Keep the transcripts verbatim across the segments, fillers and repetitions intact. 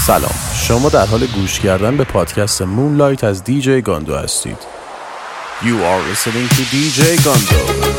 سلام، شما در حال گوش کردن به پادکست مونلایت از دیجی گاندو هستید. You are listening to دیجی گاندو.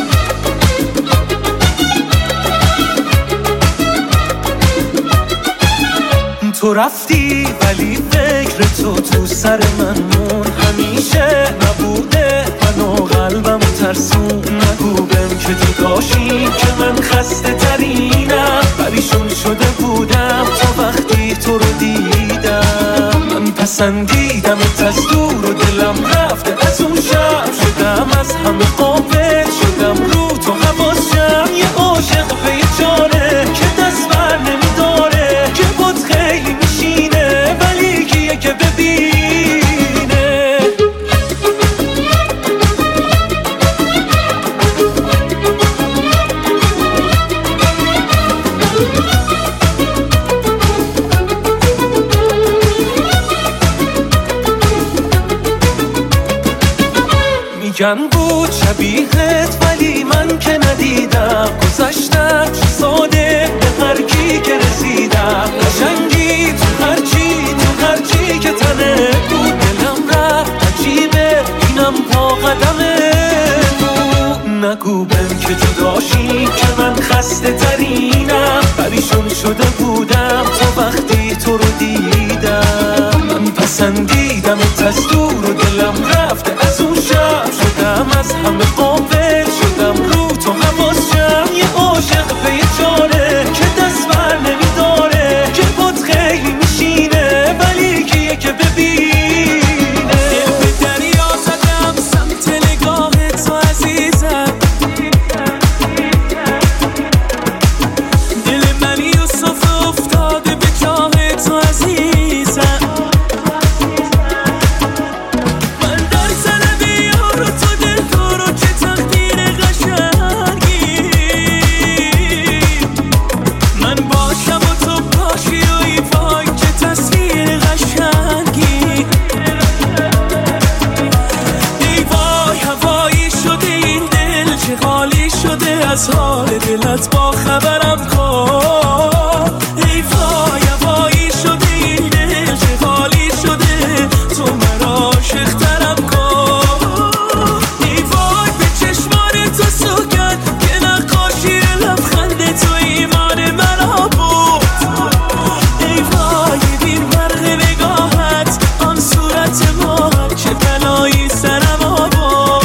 تو رفتی ولی فکر تو تو سر من مون، همیشه نبوده من و قلبم ترسون. نگو بهم که تو داشتی که من خسته ترینم، پریشون شده بودم تا وقتی تو رو دیدم. من پسندیدمت از دور و دلم رفته از اون شب، شدم از همه غافل، شدم رو تو حواسم. یه عاشق به چاره که دست بر نمیداره، که بود خیلی میشینه ولی کیه که ببینه. میگن بود شبیهت ولی من که ندیدم، گذشتم چه ساده به هر کی که رسیدم. قشنگی تو هرچی تو هرچی که تنه بود، دلم رفت عجیبه اینم پا قدمه بود. نگو بهم که جداشی که من خسته ترینم، پریشون شده بودم تا وقتی تو رو دیدم. من پسندیدمت از دور و دلم رفته از اون شب، شدم از همه غافل، شدم رو تو حواسم. یه عاشق به یه چاره که دست بر نمیداره، که بود خیلی میشینه ولی کیه که ببینه. دل به دریا زدم سمت نگاه تو عزیزم، دل من یوسف افتاده به جاه تو عزیزم. از حال دلت با خبرم کن، ای وای هوایی شده این دل چه حالی شده، تو مرا عاشق ترم کن. ای وای به چشمان تو سوگن که نقاشی لبخند تو ایمان مرا بود. ای وای بین برق نگاهت آن صورت ماهت، چه بلایی سرم آورد.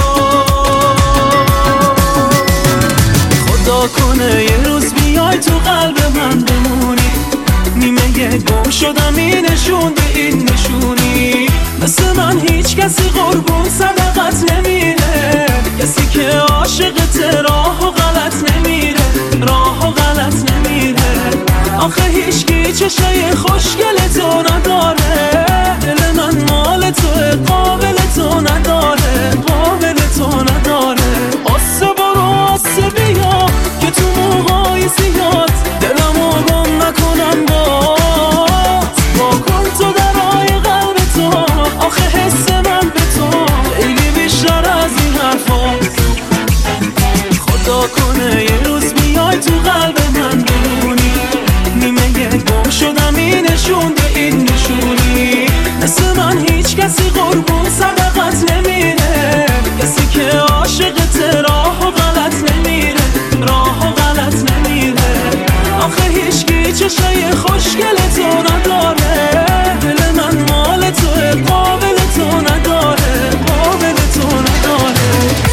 کنه یه روز بیای تو قلب من بمونی، نیمه گم شدم این نشون به این نشونی. مثل من هیچ کسی قربون صدقت نمیره، کسی که عاشقت راه و غلط نمیره، راه و غلط نمیره. آخه هیچکی چشای خوشگل تو نداره، دل من مال توه قابل تو نداره، قابل تو نداره. آسه برو آسه بیا که تو موهای زیاد دلمو گم نکنم باز. با کن تو درای قلب تو، آخه حس من به تو خیلی بیشتر از این حرفاست. خدا کنه یه روز بیای تو قلب من بمونی، نیمه گم شدم این نشون به این نشونی. مثل من هیچ کسی قربون صدقت نمیره، کسی که عاشقت راه و غلط نمیره، راه و غلط نمیره. آخه هیچکی چشای خوشگل تو نداره، دل من مال توه قابل تو نداره، قابل تو نداره.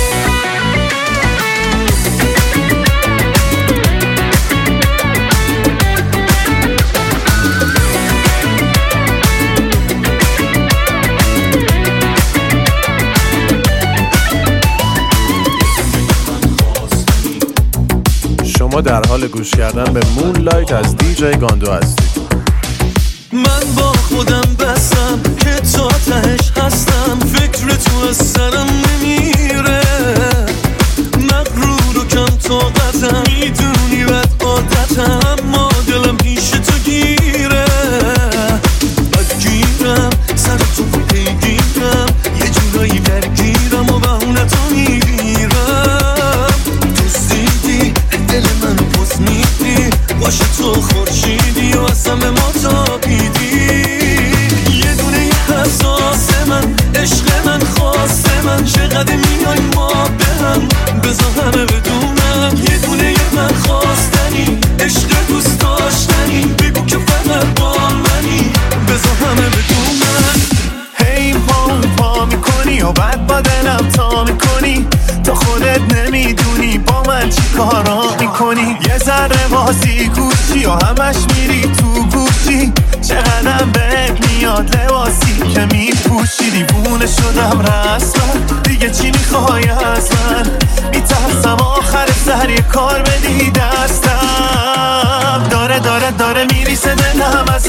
شما در حال گوش کردن به مونلایت از دیجی گاندو هستید. من با خودم بستم که تا تهش هستم، فکر تو از سرم نمیره. مغرور و کم طاقتم، میدونی بد عادتم، اما دلم پیش تو گیره. بدگیرم سر تو پیگیرم، یه جورایی درگیرم و بهونه تو میگیرم. دوستیدی دل منو پس میدی، باشه تو خورشیدی و اصلا به ما تابیدی.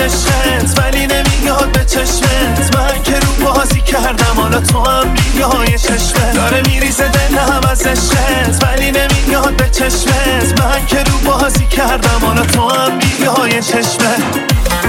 عشقت ولی نمیاد به چشمت. من که رو بازی کردم حالا تو هم ریای چشمت. داره میریزه دلم از عشقت ولی نمیاد به چشمت. من که رو بازی کردم حالا تو هم ریای چشمت.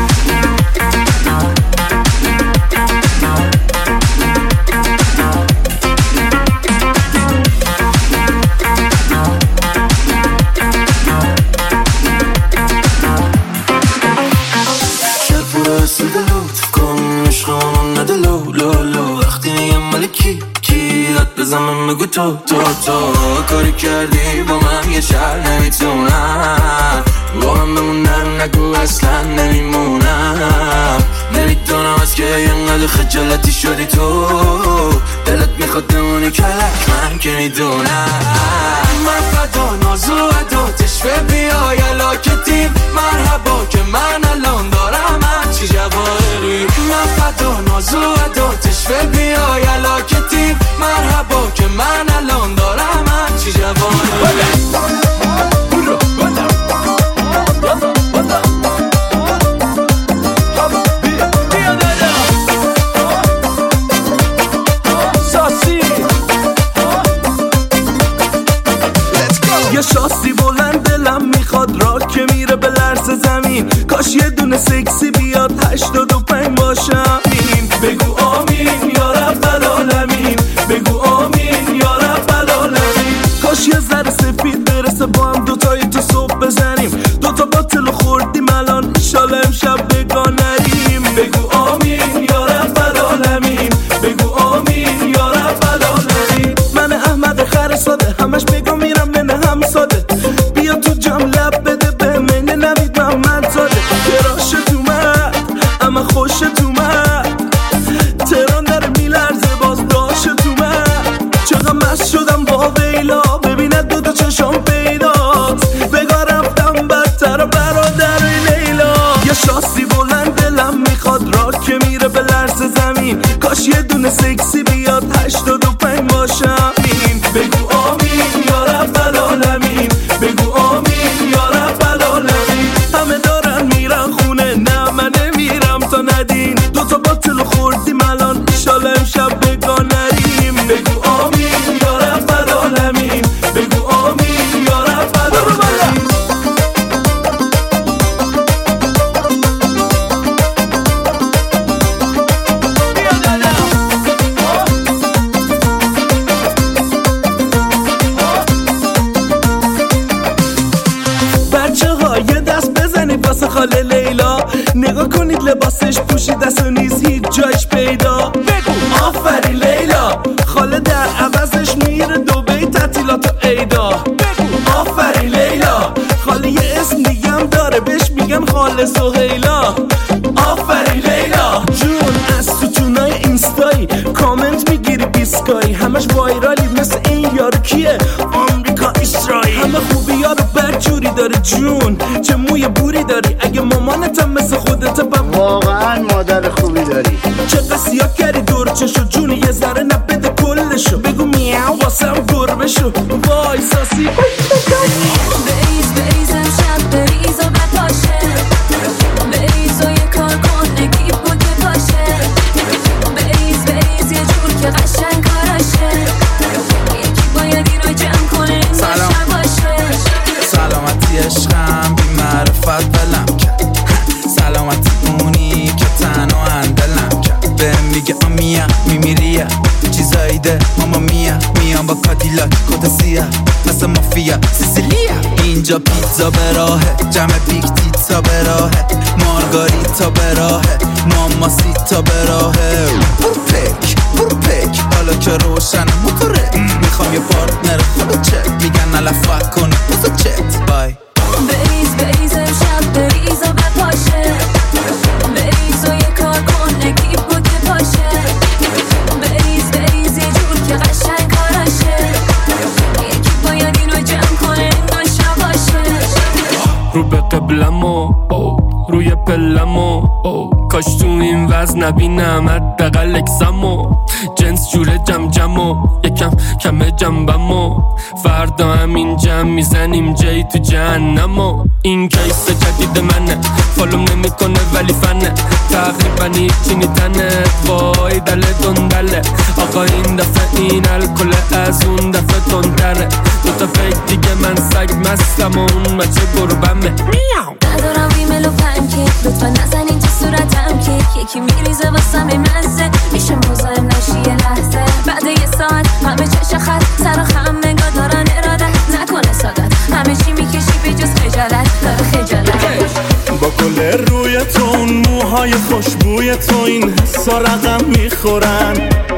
بزنم بگو تو تو تو کاری کردی با من یه شهر نمیتونم با من بمونم نگو اصلا نمیمونم. نمیدونم از که اینقدر خجالتی شدی تو دلت میخواد بمونی کلک من که میدونم. من فدا نازو ادا تشوه بیای علاکتیم مرحبا که من الان دارم هرچی جواهری. من فدا نازو ادا تشوه بیای علاکتیم مرحبا که من الان دارم هرچی جواهری. یه شاسی بلند دلم میخواد را که میره به لرز زمین. کاش یه دونه سکسی بیاد هشتاد و پنج باشم. این بگو آمین یا رب العالمین. بگو آمین یا رب العالمین. کاش یه ذره سفید برسه با هم دوتایی تو صبح بزنیم. دوتا باطل خوردیم الان انشالله امشب بگاه نریم. بگو آمین یا رب العالمین. بگو آمین یا رب العالمین. من احمد خر ساده همش بگو میرم نه هم ساده. بیا تو جام لب بده به من نوید محمد زاده. کراشت اومد اما خوشت اومد. تهران داره میلرزه باز داشت اومد. چقدر مست شدم با ویلا ببیند دو تا چشم پیداست. بگاه رفتم بدتر برادر لیلا. یه شاسی بلند دلم میخواد را که میره به لرز زمین. کاش یه دونه سکسی بیاد هشتاد و پنج باشم. این بگو آمین یا رب العالمین. بگو آمین یا رب العالمین. همه دارن میرن خونه نه من نمیرم تا ندین. دوتا باطل خوردیم الان انشالله امشب بگاه نریم. بگو آمین یا رب العالمین. بگو آمین یا رب العالمین. بچه ها یه دست بزنید واسه خاله لیلا. نگاه کنید لباسش پوشیده است و نیز هیچ جایش پیدا. بگو آفرین لیلا. خاله در عوضش میره دبی تعطیلات و عیدا. بگو آفرین لیلا. خاله یه اسم دیگه هم داره بهش میگن خاله سهیلا. آفرین لیلا جون. از تو تونای اینستایی کامنت میگیری بیسکایی. همش وایرالی مثل این یارو کیه آمریکا اسرائیل. همه خوبی ها رو بدجوری داره جون. چه موی بوری داری اگه مامانتم مثل خودت بب واقعا مادر خوبی داری. چه قصیا کردی دور چشو جون یه ذره نبده کلشو. بگو میاو واسم گربه شو. وای ساسی بریز بریز امشب بریز و بپاشه. بریز و یه کار کن نگیب و که پاشه. بریز بریز یه جور که قشنگ کاراشه. یکی باید این رو جمع کنه نشه باشه. سلامتی عشقم بی معرفت بلم کرد. سلامتی اونی که تنها اندلم کرد. به میگه آمیا میمیریا چیزایی ده ماما میا. میام با کادیلاک کت سیاه مثل مافیا سیسیلیا. اینجا پیتزا به راهه جمع بیگ تیتزا به راهه. مارگاریتا به راهه ماماسیتا به راهه. برو پک برو پک حالا که روشن موتوره. میخوام یه پارتنر خودو چه میگن علفت کن بزا چت بای. بریز بریز امشب بریز و بپاشه. بریز و یه کار کن نگیب و که پاشه. بریز بریز یه جور که قشنگ کاراشه. یکی باید این رو جمع کنه نشه باشه. رو به قبلم و روی پلم و کاش تو این وزن نبینم حداقل اکسمو جنس جوره جم جم و یکم کم جنبم و فردا همین جمع میزنیم جای تو جهنم و این کیس جدید منه فالوم نمی کنه ولی فنه تقریبا هیچی نیتنه وای دل دندله آقا این دفعه این الکل از اون دفعه تندره دوتا فکر دیگه من سگ مستم و اون بچه گربمه میاو ندارم ریمل و پنکیک لطفا نزنین تو صورتم کیک یکی میریزه واسم مزه میشه مزاحم نشی یه لحظه بعد یه ساعت همه چش خط سر و خم نگاه دارن اراده نکنه سادت همه چی میکشی به جز خجالت داره خجالت با کل روی تو اون موهای خوشبوی تو این حسا رقم میخورن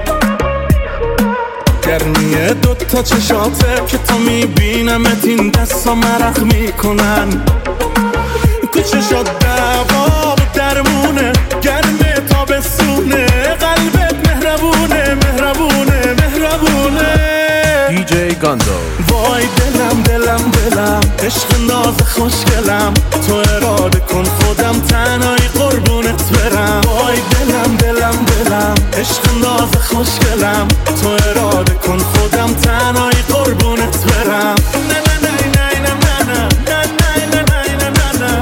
گرمیه دوتا چشاته که تا میبینمت این دستا مرخ میکنن تو چشات دوا و درمونه گرمه تا بسونه قلبت مهربونه مهربونه مهربونه دیجی گاندو وای دلم دلم دلم عشق ناز خوشگلم تو اراده کن خودم تنهایی قربونت برم وای دلم دلم دلم عشق ناز خوشگلم تو اراده کن خودم تنهایی قربونت برم نه نه نه نه نه نه نه نه نه نه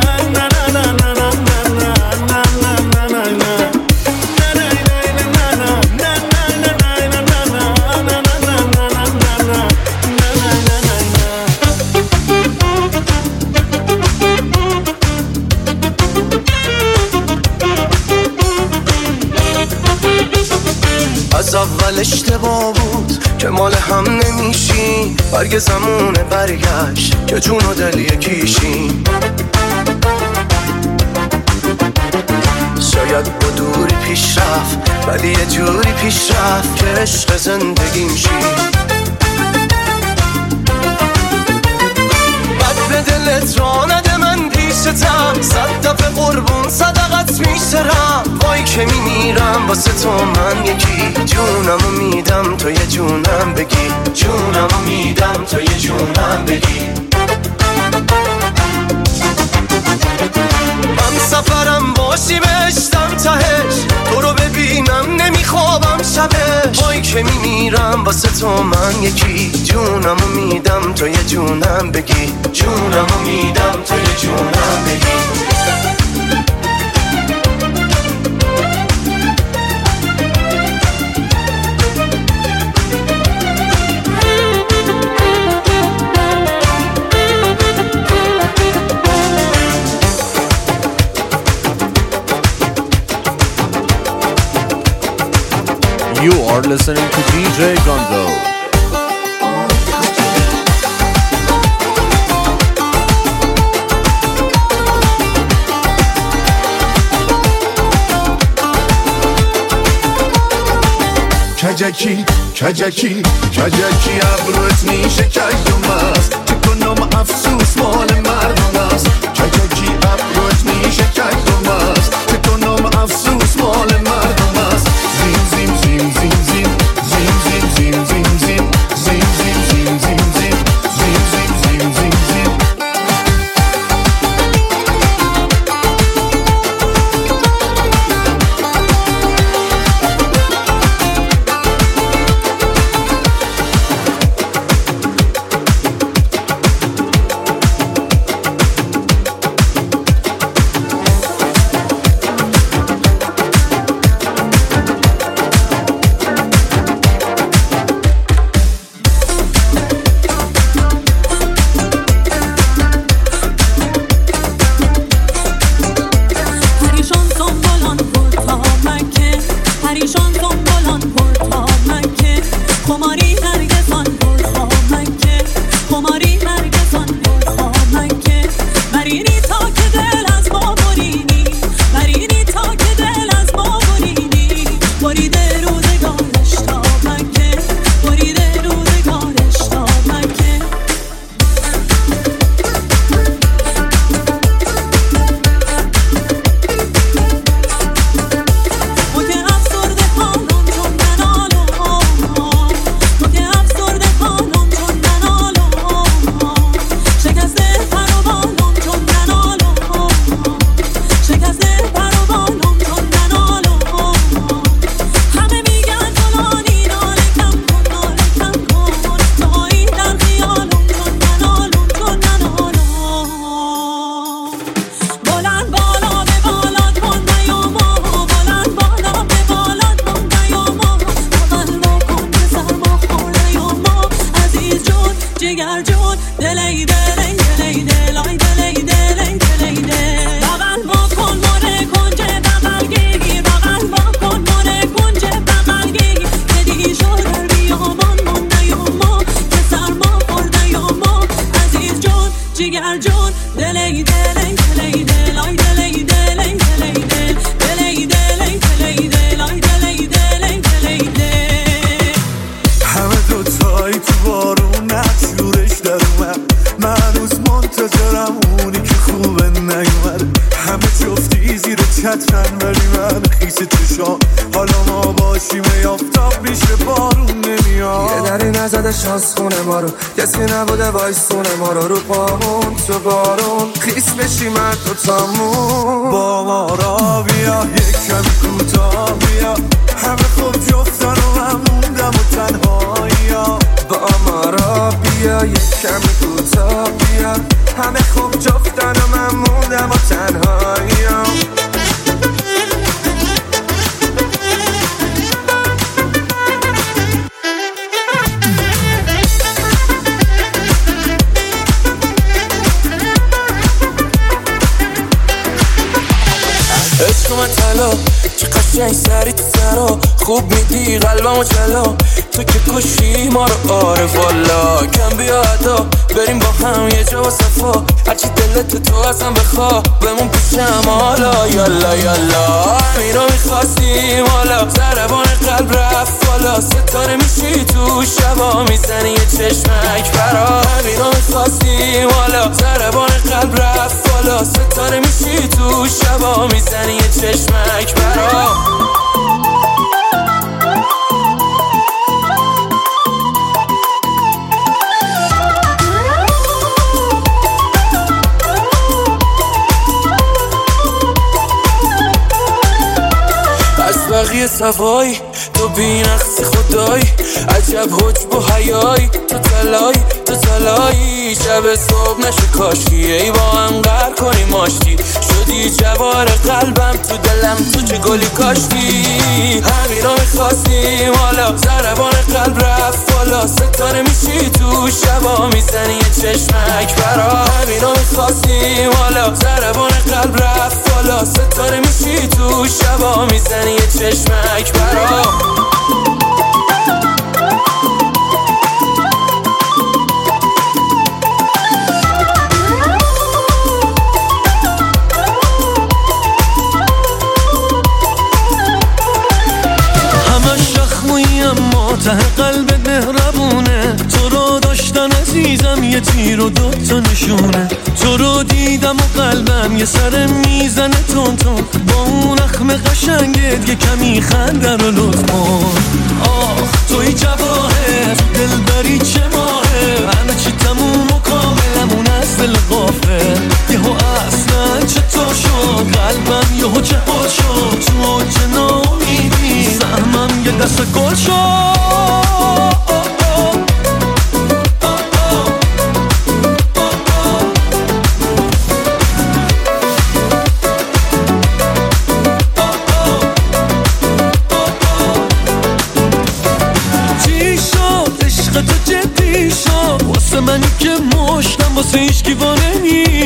از اول اشتباه بود که مال هم نمیشیم برگ زمونه برگشت که جون و دل یکیشیم شاید با دوری پیش رفت ولی یه جوری پیش رفت که عشق زندگیم شی بد به دلت را نده من پیشتم صد دفعه قربون صدقت میسرم وای که میمیرم واسه تو من یکی جونمو میدم تو یه جونم بگی جونمو میدم تو یه جونم بگی من سفرم باشی بهشتم تهش تو رو ببینم نمیخوابم شبش وای که میمیرم واسه تو من یکی جونمو میدم تو یه جونم بگی جونمو میدم تو یه جونم بگی You are listening to دیجی Gondo. کجکی کجکی کجکی ابروت میشه کجم است چه کنم افسوس مال مردم است کجکی ابروت میشه کجم است چه کنم افسوس مال مردم است زیم زیم زیم زیم زیم زیم زیم زیم زیم زیم زیم زیم زیم زیم زیم زیم زیم زیم زیم تن ولی من خیس چشام حالا ما باشیم یافتاب میشه بارون نمیاد. یه دری نزده شانس خونه ما رو، کسی نبوده وایسونه ما رو، رو پامون تو بارون خیس بشیم من تو تامون. با ما را بیا یک کمی کوتاه بیا، همه خوب جفتن و من موندم و تنهایی ها. با ما را بیا یک کمی کوتاه بیا، همه خوب جفتن و من موندم و تنهایی ها. عشق من طلا چه قشنگ سری تو سرا، خوب میدی قلبمو جلا، تو که کشی ما رو آره والا. کم بیا ادا بریم با هم یه جا و صفا، هرچی دلت تو ازم بخوا بمون پیشم حالا. یالا یالا همین رو میخواستیم حالا، ضربان قلب رفت بالا، ستاره میشی تو شبا میزنی یه چشمک برا. همین رو میخواستیم حالا، ضربان قلب رفت بالا، ستاره میشی تو شبا میزنی یه چشمک برا. بقیه صفایی تو بی نقص خدایی، عجب حج با حیایی، تو تلایی تو تلایی. شب صبح نشه کاشی ای با هم قر کنی ماشتی، شدی جوار قلبم تو دلم تو چه گلی کاشتی. همین رو میخواستیم حالا، ضربان قلب رفت بالا، ستاره میشی تو شبا میزنی یه چشمک برا. همین رو میخواستیم حالا، ضربان قلب رفت بالا، ستاره میشی تو شبا میزنی یه چشمک برا. ته قلب مهربونه، تو رو داشتن عزیزم یه تیر و دوتا نشونه. تو رو دیدم و قلبم یه سر میزنه تون تون، با اون اخم قشنگت یه کمی خنده رو لطف کن. آخ توی جواهر دلبری چه ماهه، همه چی تموم و کاملمون از دل غافه. یهو اصلا چطور شد قلبم یهو چه حال شد، تو اوج ناامیدی سهمم یه دست گل شد. منی که مشتم واسه هیچکی وانه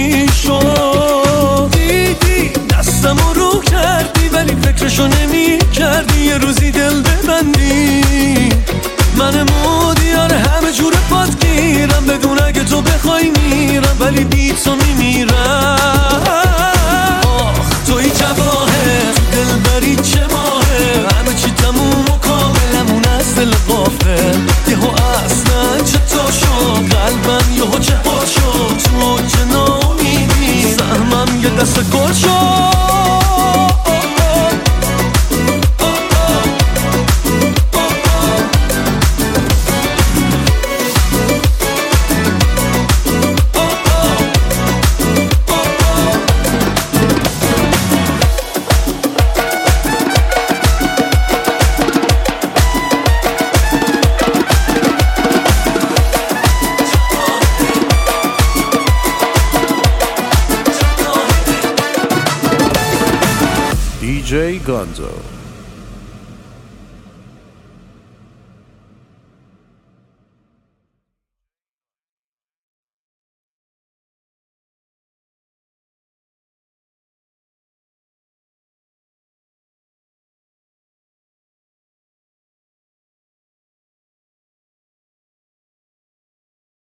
میشد، دیدی دستم رو کردی ولی فکرشو نمی کردی یه روزی دل ببندی. من مودیار همه جور پات گیرم، بدون اگه تو بخوای میرم ولی بی تو میمیرم. آخ توی جواهر دلبری چه ماهه، همه چی تموم و کاملمون از دل غافل. یهو اصلا چطور شد قلبم یهو چه حال شد، تو چه ناامیدی سهمم یه دست گل شد. دی جی Gonzo.